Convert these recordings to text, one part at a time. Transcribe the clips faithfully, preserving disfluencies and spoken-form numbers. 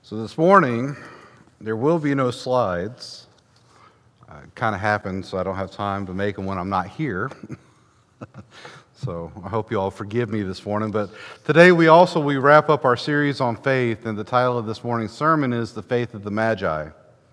So this morning, there will be no slides. Uh, it kind of happened, so I don't have time to make them when I'm not here. So I hope you all forgive me this morning. But today we also we wrap up our series on faith, and the title of this morning's sermon is The Faith of the Magi.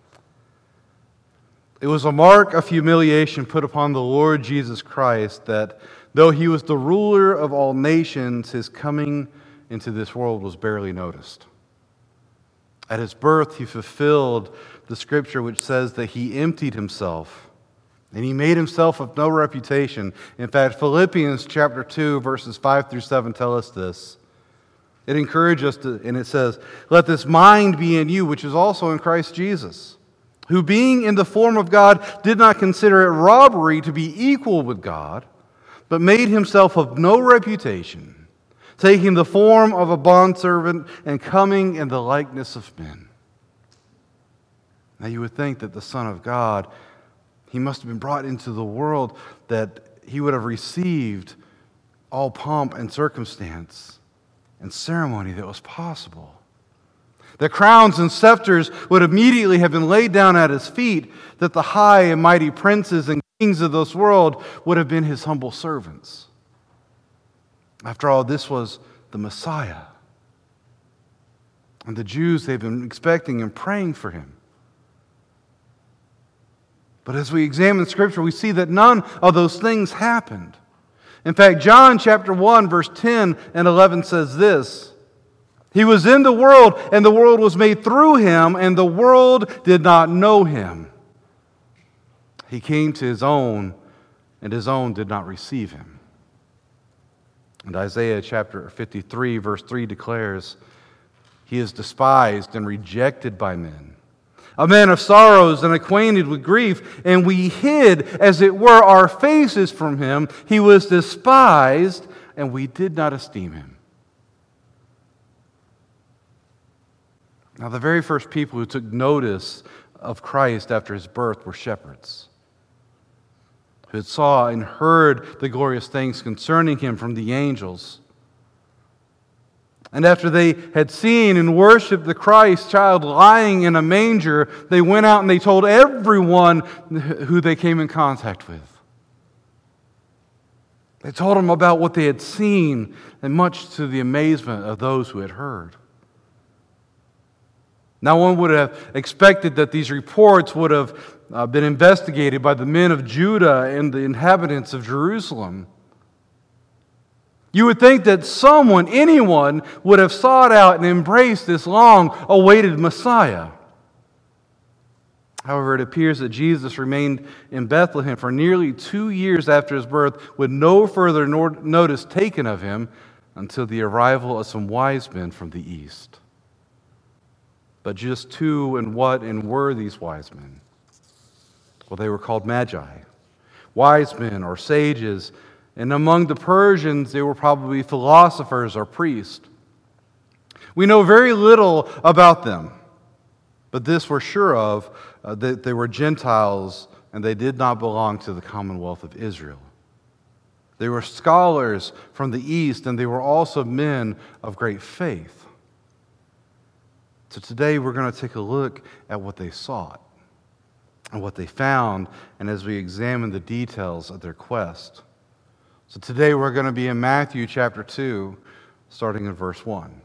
It was a mark of humiliation put upon the Lord Jesus Christ that though he was the ruler of all nations, his coming into this world was barely noticed. At his birth, he fulfilled the scripture which says that he emptied himself and he made himself of no reputation. In fact, Philippians chapter two, verses five through seven tell us this. It encourages us to, and it says, "Let this mind be in you, which is also in Christ Jesus, who being in the form of God did not consider it robbery to be equal with God, but made himself of no reputation, taking the form of a bondservant and coming in the likeness of men." Now you would think that the Son of God, he must have been brought into the world, that he would have received all pomp and circumstance and ceremony that was possible. The crowns and scepters would immediately have been laid down at his feet, that the high and mighty princes and kings of this world would have been his humble servants. After all, this was the Messiah. And the Jews, they've been expecting and praying for him. But as we examine Scripture, we see that none of those things happened. In fact, John chapter one, verse ten and eleven says this: "He was in the world, and the world was made through him, and the world did not know him. He came to his own, and his own did not receive him." And Isaiah chapter fifty-three, verse three declares, "He is despised and rejected by men, a man of sorrows and acquainted with grief, and we hid, as it were, our faces from him. He was despised, and we did not esteem him." Now, the very first people who took notice of Christ after his birth were shepherds, who had saw and heard the glorious things concerning him from the angels. And after they had seen and worshiped the Christ child lying in a manger, they went out and they told everyone who they came in contact with. They told them about what they had seen, and much to the amazement of those who had heard. Now, one would have expected that these reports would have uh, been investigated by the men of Judah and the inhabitants of Jerusalem. You would think that someone, anyone, would have sought out and embraced this long-awaited Messiah. However, it appears that Jesus remained in Bethlehem for nearly two years after his birth, with no further notice taken of him until the arrival of some wise men from the east. But just who and what and were these wise men? Well, they were called magi, wise men or sages, and among the Persians, they were probably philosophers or priests. We know very little about them, but this we're sure of, uh, that they were Gentiles and they did not belong to the Commonwealth of Israel. They were scholars from the east, and they were also men of great faith. So today we're going to take a look at what they sought and what they found, and as we examine the details of their quest. So today we're going to be in Matthew chapter two, starting in verse one.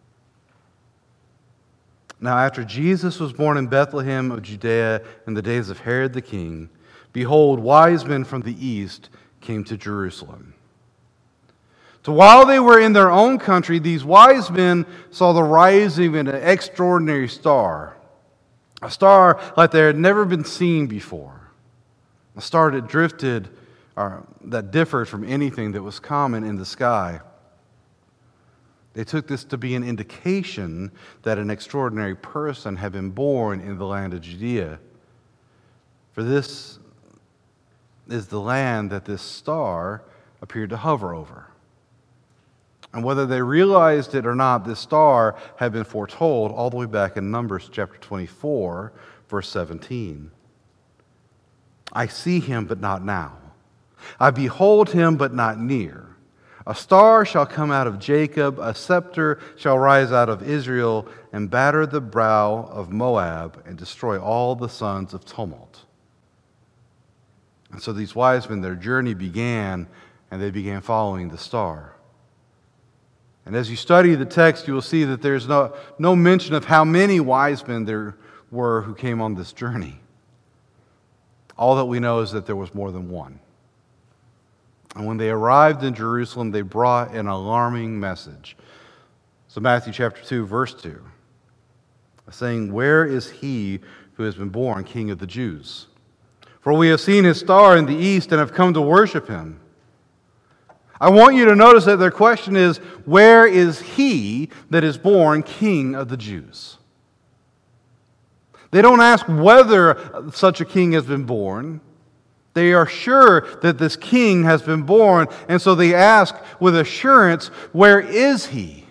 "Now after Jesus was born in Bethlehem of Judea in the days of Herod the king, behold, wise men from the east came to Jerusalem. So while they were in their own country, these wise men saw the rising of an extraordinary star, a star like they had never been seen before, a star that drifted, or that differed from anything that was common in the sky. They took this to be an indication that an extraordinary person had been born in the land of Judea. For this is the land that this star appeared to hover over. And whether they realized it or not, this star had been foretold all the way back in Numbers chapter twenty-four, verse seventeen. "I see him, but not now. I behold him, but not near. A star shall come out of Jacob, a scepter shall rise out of Israel, and batter the brow of Moab, and destroy all the sons of tumult. And so these wise men, their journey began, and they began following the star. And as you study the text, you will see that there's no, no mention of how many wise men there were who came on this journey. All that we know is that there was more than one. And when they arrived in Jerusalem, they brought an alarming message. So Matthew chapter two, verse two, saying, "Where is he who has been born King of the Jews? For we have seen his star in the east and have come to worship him." I want you to notice that their question is, where is he that is born King of the Jews? They don't ask whether such a king has been born. They are sure that this king has been born, and so they ask with assurance, where is he?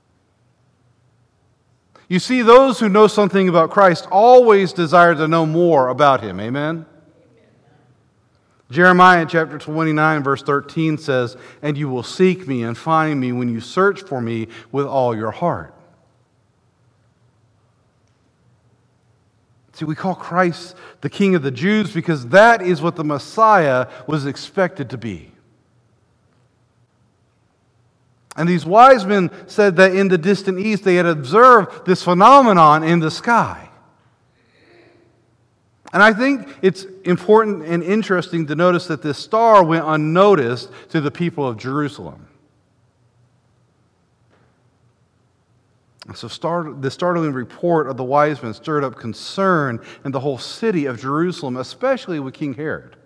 You see, those who know something about Christ always desire to know more about him. Amen? Jeremiah chapter twenty-nine, verse thirteen says, "And you will seek me and find me when you search for me with all your heart." See, we call Christ the King of the Jews because that is what the Messiah was expected to be. And these wise men said that in the distant east they had observed this phenomenon in the sky. And I think it's important and interesting to notice that this star went unnoticed to the people of Jerusalem. So start, the startling report of the wise men stirred up concern in the whole city of Jerusalem, especially with King Herod.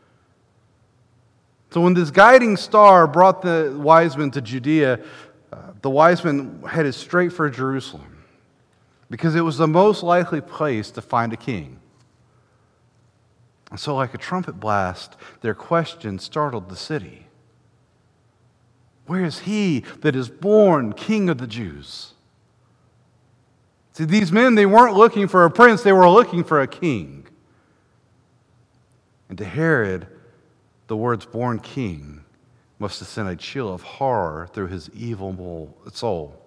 So when this guiding star brought the wise men to Judea, uh, the wise men headed straight for Jerusalem because it was the most likely place to find a king. And so like a trumpet blast, their question startled the city. Where is he that is born King of the Jews? See, these men, they weren't looking for a prince, they were looking for a king. And to Herod, the words born king must have sent a chill of horror through his evil soul.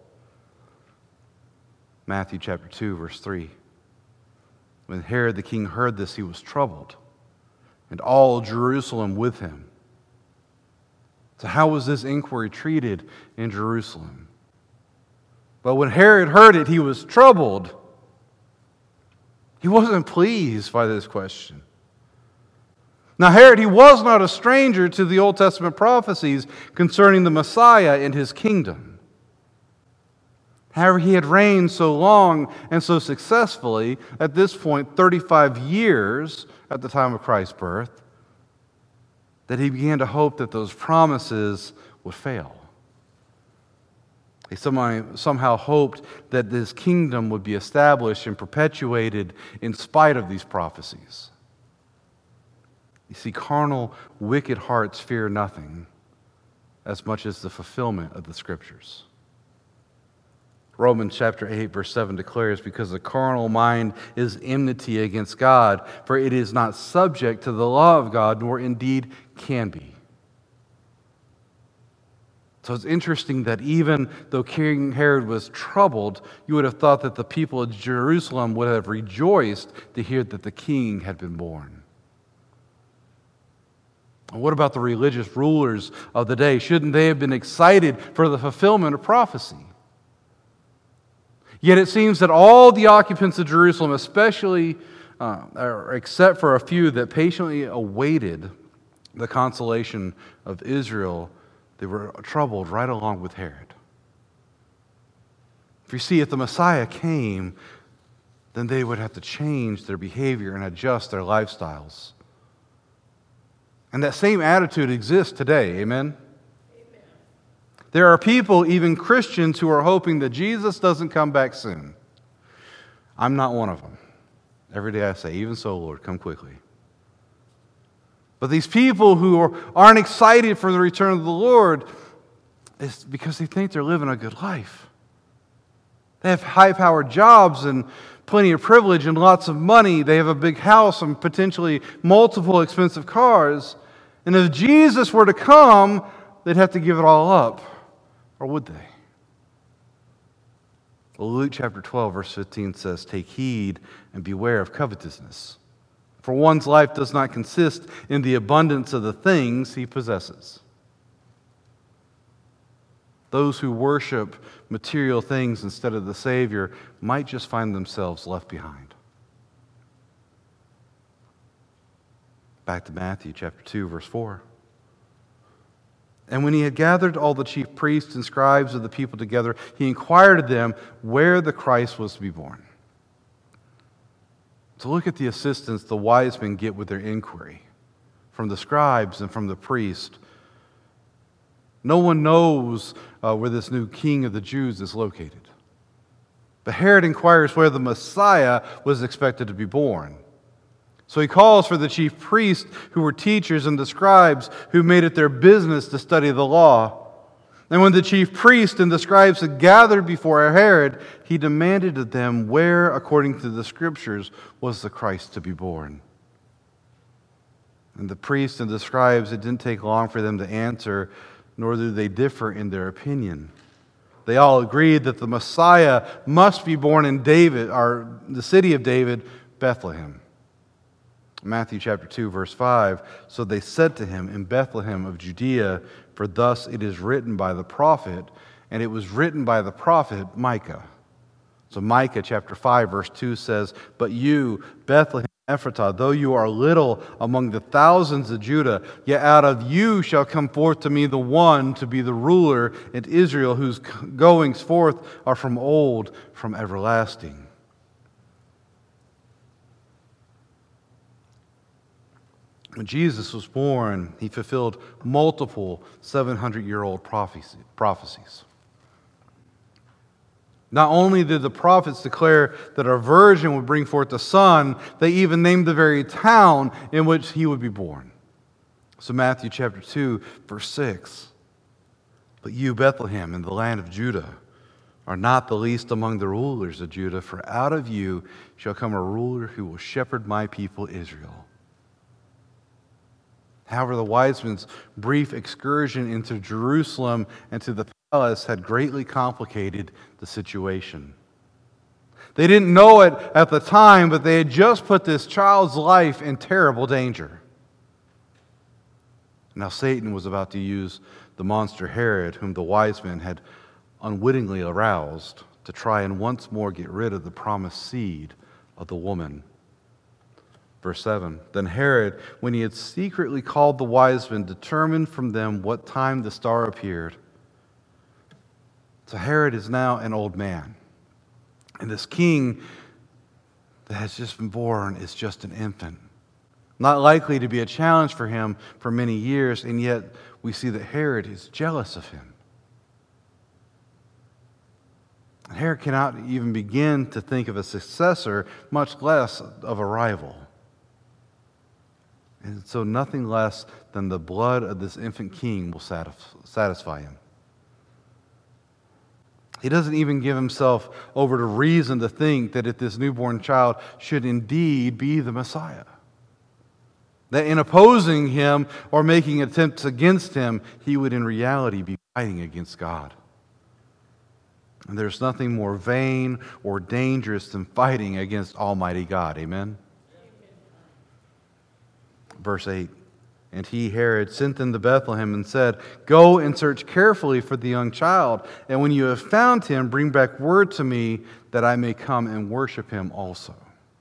Matthew chapter two, verse three. When Herod the king heard this, he was troubled, and all Jerusalem with him. So how was this inquiry treated in Jerusalem? But when Herod heard it, he was troubled. He wasn't pleased by this question. Now, Herod, he was not a stranger to the Old Testament prophecies concerning the Messiah and his kingdom. However, he had reigned so long and so successfully, at this point, thirty-five years at the time of Christ's birth, that he began to hope that those promises would fail. He somehow, somehow hoped that this kingdom would be established and perpetuated in spite of these prophecies. You see, carnal, wicked hearts fear nothing as much as the fulfillment of the Scriptures. Romans chapter eight, verse seven declares, "Because the carnal mind is enmity against God, for it is not subject to the law of God, nor indeed can be." So it's interesting that even though King Herod was troubled, you would have thought that the people of Jerusalem would have rejoiced to hear that the king had been born. And what about the religious rulers of the day? Shouldn't they have been excited for the fulfillment of prophecy? Yet it seems that all the occupants of Jerusalem, especially, uh, or except for a few that patiently awaited the consolation of Israel, they were troubled right along with Herod. If you see, if the Messiah came, then they would have to change their behavior and adjust their lifestyles. And that same attitude exists today, amen? Amen. There are people, even Christians, who are hoping that Jesus doesn't come back soon. I'm not one of them. Every day I say, "Even so, Lord, come quickly." But these people who are, aren't excited for the return of the Lord, it's because they think they're living a good life. They have high-powered jobs and plenty of privilege and lots of money. They have a big house and potentially multiple expensive cars. And if Jesus were to come, they'd have to give it all up, or would they? Well, Luke chapter twelve, verse fifteen says, "Take heed and beware of covetousness. For one's life does not consist in the abundance of the things he possesses." Those who worship material things instead of the Savior might just find themselves left behind. Back to Matthew chapter two, verse four. "And when he had gathered all the chief priests and scribes of the people together, he inquired of them where the Christ was to be born." So look at the assistance the wise men get with their inquiry from the scribes and from the priest. No one knows uh, where this new king of the Jews is located. But Herod inquires where the Messiah was expected to be born. So he calls for the chief priests who were teachers and the scribes who made it their business to study the law. And when the chief priests and the scribes had gathered before Herod, he demanded of them where, according to the Scriptures, was the Christ to be born. And the priests and the scribes, it didn't take long for them to answer, nor do they differ in their opinion. They all agreed that the Messiah must be born in David, or the city of David, Bethlehem. Matthew chapter two, verse five, "So they said to him, in Bethlehem of Judea, for thus it is written by the prophet," and it was written by the prophet Micah. So Micah chapter five, verse two says, "But you, Bethlehem Ephratah, though you are little among the thousands of Judah, yet out of you shall come forth to me the one to be the ruler in Israel, whose goings forth are from old, from everlasting." When Jesus was born, he fulfilled multiple seven hundred year old prophecies. Not only did the prophets declare that a virgin would bring forth a son, they even named the very town in which he would be born. So Matthew chapter two, verse six, "But you, Bethlehem, in the land of Judah, are not the least among the rulers of Judah, for out of you shall come a ruler who will shepherd my people Israel." However, the wise men's brief excursion into Jerusalem and to the palace had greatly complicated the situation. They didn't know it at the time, but they had just put this child's life in terrible danger. Now Satan was about to use the monster Herod, whom the wise men had unwittingly aroused, to try and once more get rid of the promised seed of the woman. Verse seven, "Then Herod, when he had secretly called the wise men, determined from them what time the star appeared." So Herod is now an old man. And this king that has just been born is just an infant. Not likely to be a challenge for him for many years, and yet we see that Herod is jealous of him. Herod cannot even begin to think of a successor, much less of a rival. And so nothing less than the blood of this infant king will satisfy him. He doesn't even give himself over to reason to think that if this newborn child should indeed be the Messiah, that in opposing him or making attempts against him, he would in reality be fighting against God. And there's nothing more vain or dangerous than fighting against Almighty God. Amen? Verse eight, "And he, Herod, sent them to Bethlehem and said, 'Go and search carefully for the young child, and when you have found him, bring back word to me that I may come and worship him also.'"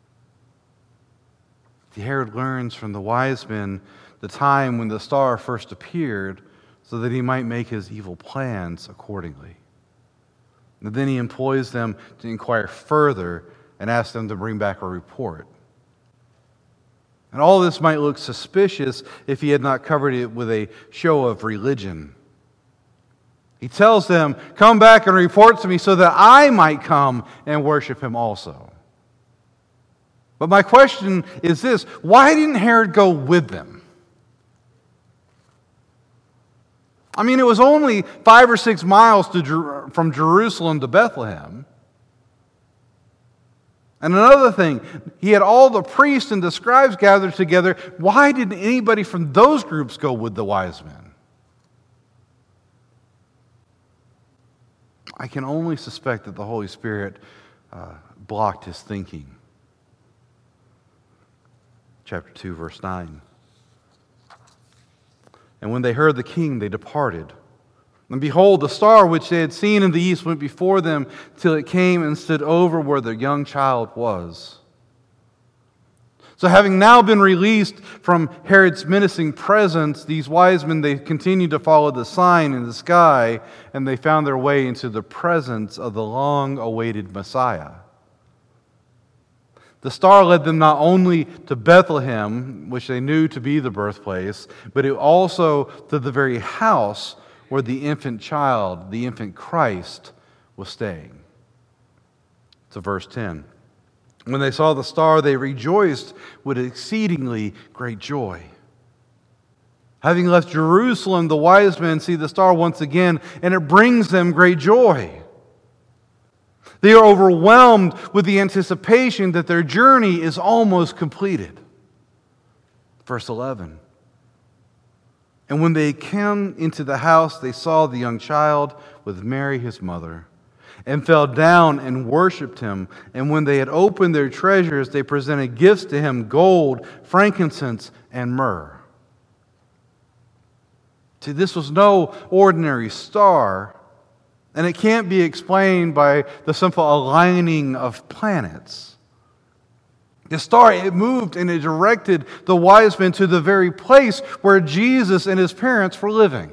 Herod learns from the wise men the time when the star first appeared so that he might make his evil plans accordingly. And then he employs them to inquire further and ask them to bring back a report. And all this might look suspicious if he had not covered it with a show of religion. He tells them, "Come back and report to me so that I might come and worship him also." But my question is this: why didn't Herod go with them? I mean, it was only five or six miles to Jer- from Jerusalem to Bethlehem. And another thing, he had all the priests and the scribes gathered together. Why didn't anybody from those groups go with the wise men? I can only suspect that the Holy Spirit uh, blocked his thinking. Chapter two, verse nine. And when they heard the king, they departed. And behold, the star which they had seen in the east went before them till it came and stood over where the young child was. So having now been released from Herod's menacing presence, these wise men, they continued to follow the sign in the sky, and they found their way into the presence of the long-awaited Messiah. The star led them not only to Bethlehem, which they knew to be the birthplace, but it also to the very house where the infant child, the infant Christ, was staying. To verse ten. When they saw the star, they rejoiced with exceedingly great joy. Having left Jerusalem, the wise men see the star once again, and it brings them great joy. They are overwhelmed with the anticipation that their journey is almost completed. Verse eleven. And when they came into the house, they saw the young child with Mary his mother, and fell down and worshipped him. And when they had opened their treasures, they presented gifts to him, gold, frankincense, and myrrh. See, this was no ordinary star, and it can't be explained by the simple aligning of planets. The star, it moved and it directed the wise men to the very place where Jesus and his parents were living.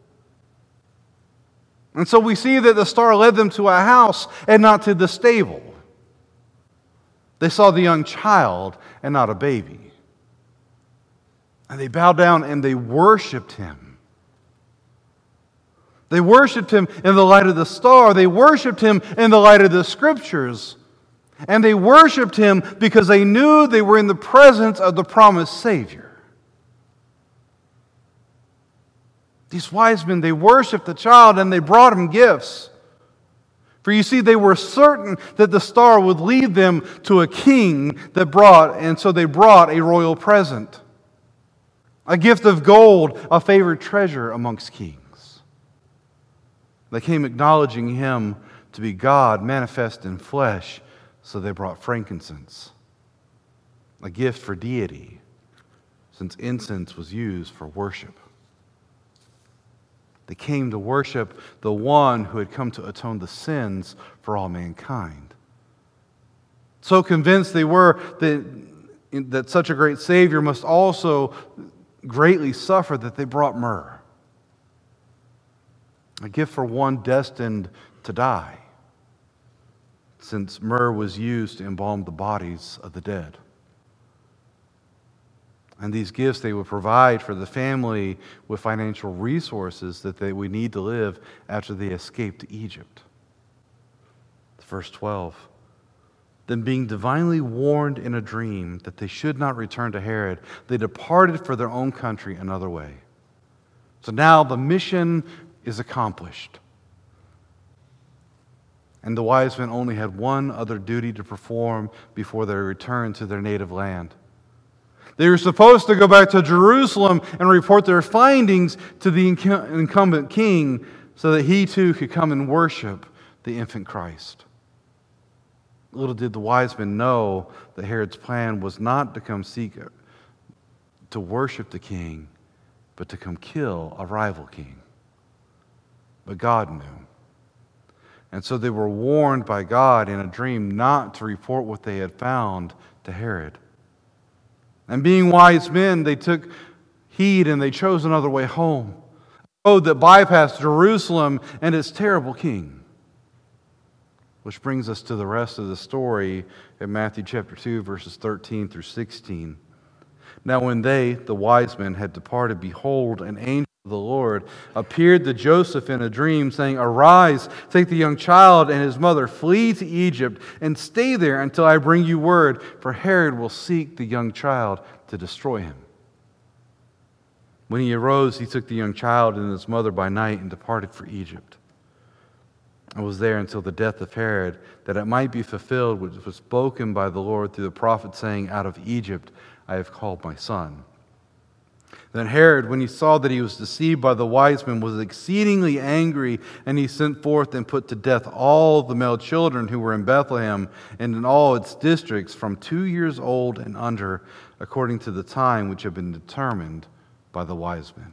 And so we see that the star led them to a house and not to the stable. They saw the young child and not a baby. And they bowed down and they worshiped him. They worshiped him in the light of the star. They worshiped him in the light of the Scriptures. And they worshiped him because they knew they were in the presence of the promised Savior. These wise men, they worshiped the child and they brought him gifts. For you see, they were certain that the star would lead them to a king that brought, and so they brought a royal present. A gift of gold, a favored treasure amongst kings. They came acknowledging him to be God manifest in flesh, so they brought frankincense, a gift for deity, since incense was used for worship. They came to worship the one who had come to atone the sins for all mankind. So convinced they were that, that such a great Savior must also greatly suffer that they brought myrrh, a gift for one destined to die, since myrrh was used to embalm the bodies of the dead. And these gifts they would provide for the family with financial resources that they would need to live after they escaped to Egypt. Verse twelve. Then being divinely warned in a dream that they should not return to Herod, they departed for their own country another way. So now the mission is accomplished. And the wise men only had one other duty to perform before they returned to their native land. They were supposed to go back to Jerusalem and report their findings to the incumbent king so that he too could come and worship the infant Christ. Little did the wise men know that Herod's plan was not to come seek to worship the king, but to come kill a rival king. But God knew. And so they were warned by God in a dream not to report what they had found to Herod. And being wise men, they took heed and they chose another way home, a road that bypassed Jerusalem and its terrible king. Which brings us to the rest of the story in Matthew chapter two, verses thirteen through sixteen. Now when they, the wise men, had departed, behold, an angel of the Lord appeared to Joseph in a dream, saying, Arise, take the young child and his mother, flee to Egypt, and stay there until I bring you word, for Herod will seek the young child to destroy him. When he arose, he took the young child and his mother by night and departed for Egypt. I was there until the death of Herod, that it might be fulfilled which was spoken by the Lord through the prophet, saying, Out of Egypt I have called my son. Then Herod, when he saw that he was deceived by the wise men, was exceedingly angry, and he sent forth and put to death all the male children who were in Bethlehem and in all its districts from two years old and under, according to the time which had been determined by the wise men.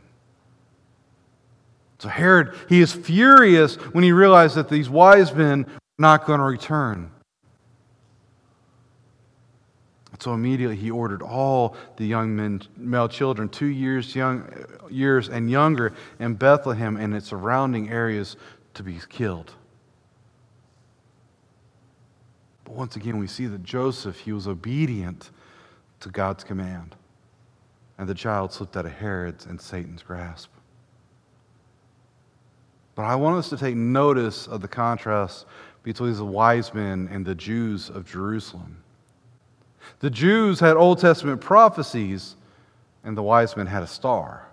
So Herod, he is furious when he realized that these wise men are not going to return. So immediately he ordered all the young men, male children, two years young, years and younger, in Bethlehem and its surrounding areas to be killed. But once again, we see that Joseph, he was obedient to God's command, and the child slipped out of Herod's and Satan's grasp. But I want us to take notice of the contrast between the wise men and the Jews of Jerusalem. The Jews had Old Testament prophecies, and the wise men had a star.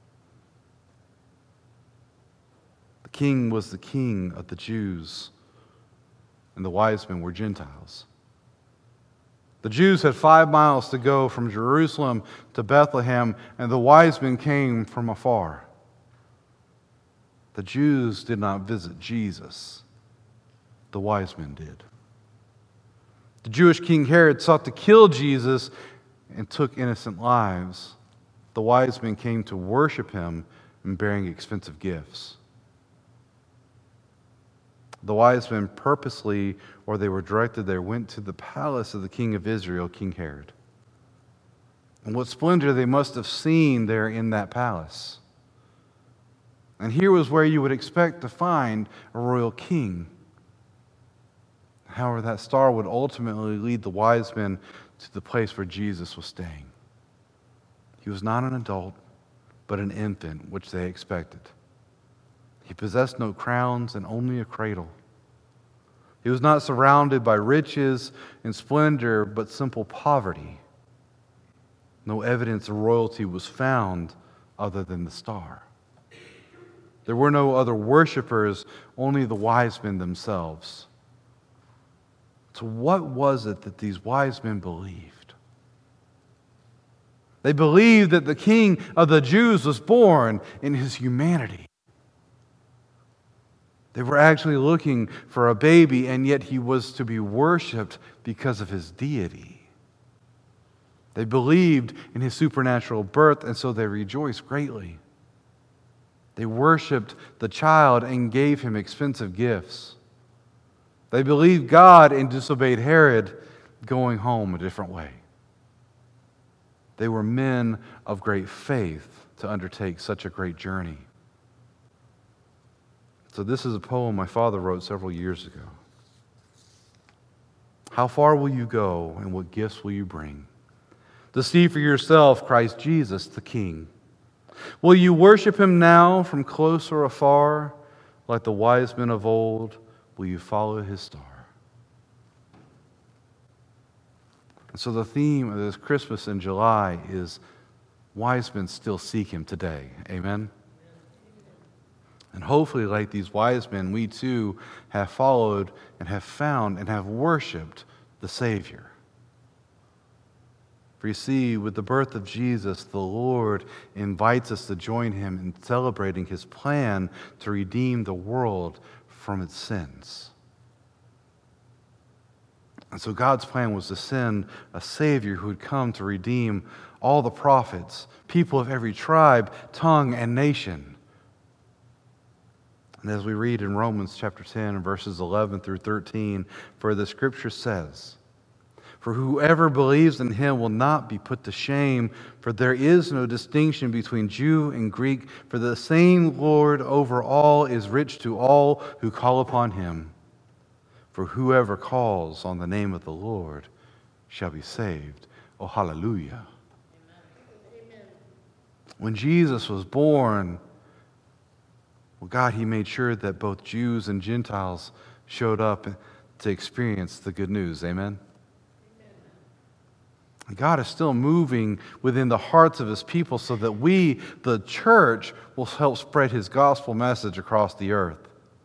The king was the king of the Jews, and the wise men were Gentiles. The Jews had five miles to go from Jerusalem to Bethlehem, and the wise men came from afar. The Jews did not visit Jesus. The wise men did. The Jewish king Herod sought to kill Jesus and took innocent lives. The wise men came to worship him and bearing expensive gifts. The wise men purposely, or they were directed there, went to the palace of the king of Israel, King Herod. And what splendor they must have seen there in that palace. And here was where you would expect to find a royal king. However, that star would ultimately lead the wise men to the place where Jesus was staying. He was not an adult, but an infant, which they expected. He possessed no crowns and only a cradle. He was not surrounded by riches and splendor, but simple poverty. No evidence of royalty was found other than the star. There were no other worshipers, only the wise men themselves. So what was it that these wise men believed? They believed that the King of the Jews was born in his humanity. They were actually looking for a baby, and yet he was to be worshipped because of his deity. They believed in his supernatural birth, and so they rejoiced greatly. They worshipped the child and gave him expensive gifts. They believed God and disobeyed Herod, going home a different way. They were men of great faith to undertake such a great journey. So this is a poem my father wrote several years ago. How far will you go, and what gifts will you bring to see for yourself Christ Jesus the King? Will you worship him now from close or afar, like the wise men of old? Will you follow his star? And so the theme of this Christmas in July is wise men still seek him today. Amen? And hopefully, like these wise men, we too have followed and have found and have worshiped the Savior. For you see, with the birth of Jesus, the Lord invites us to join him in celebrating his plan to redeem the world from its sins. And so God's plan was to send a Savior who would come to redeem all the prophets, people of every tribe, tongue, and nation. And as we read in Romans chapter ten, verses eleven through thirteen, for the scripture says, "For whoever believes in him will not be put to shame, for there is no distinction between Jew and Greek, for the same Lord over all is rich to all who call upon him. For whoever calls on the name of the Lord shall be saved." Oh, hallelujah. Amen. When Jesus was born, well, God, he made sure that both Jews and Gentiles showed up to experience the good news. Amen? God is still moving within the hearts of his people so that we, the church, will help spread his gospel message across the earth.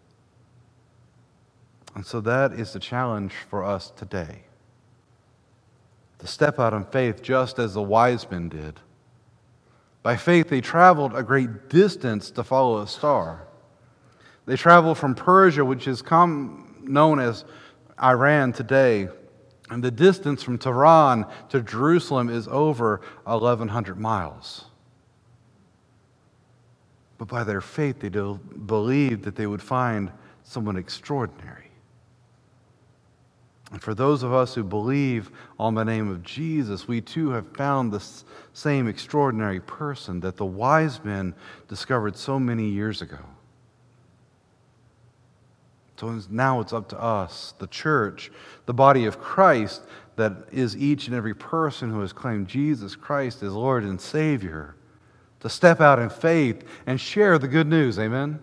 And so that is the challenge for us today. To step out in faith just as the wise men did. By faith, they traveled a great distance to follow a star. They traveled from Persia, which is com- known as Iran today, and the distance from Tehran to Jerusalem is over eleven hundred miles. But by their faith, they believed that they would find someone extraordinary. And for those of us who believe on the name of Jesus, we too have found the same extraordinary person that the wise men discovered so many years ago. So now it's up to us, the church, the body of Christ, that is each and every person who has claimed Jesus Christ as Lord and Savior, to step out in faith and share the good news. Amen?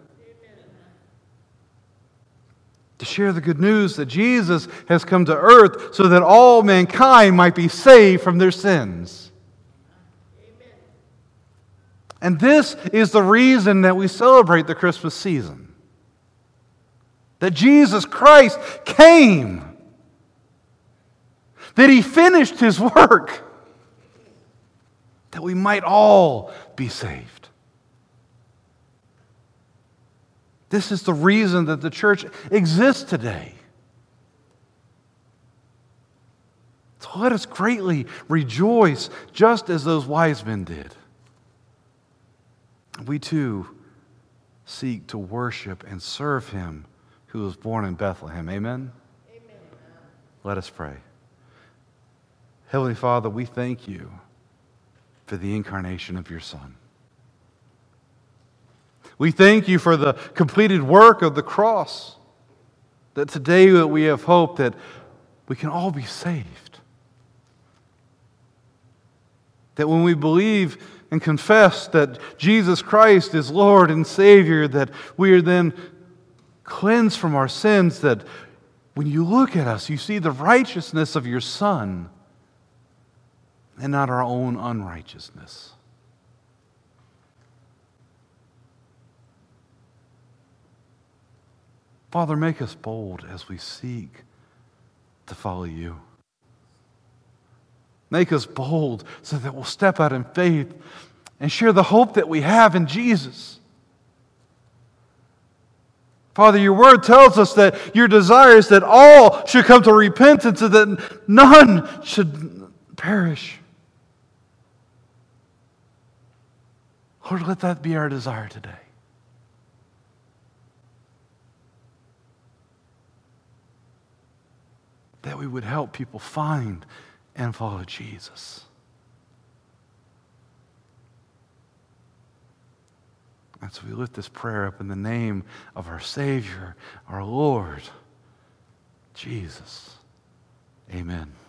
To share the good news that Jesus has come to earth so that all mankind might be saved from their sins. Amen. And this is the reason that we celebrate the Christmas season. That Jesus Christ came. That He finished His work. That we might all be saved. This is the reason that the church exists today. So let us greatly rejoice, just as those wise men did. We too seek to worship and serve Him who was born in Bethlehem. Amen? Amen. Let us pray. Heavenly Father, we thank You for the incarnation of Your Son. We thank You for the completed work of the cross, that today that we have hope that we can all be saved. That when we believe and confess that Jesus Christ is Lord and Savior, that we are then cleansed from our sins, that when You look at us, You see the righteousness of Your Son and not our own unrighteousness. Father, make us bold as we seek to follow You. Make us bold so that we'll step out in faith and share the hope that we have in Jesus. Father, Your word tells us that Your desire is that all should come to repentance and that none should perish. Lord, let that be our desire today. That we would help people find and follow Jesus. And so we lift this prayer up in the name of our Savior, our Lord, Jesus. Amen.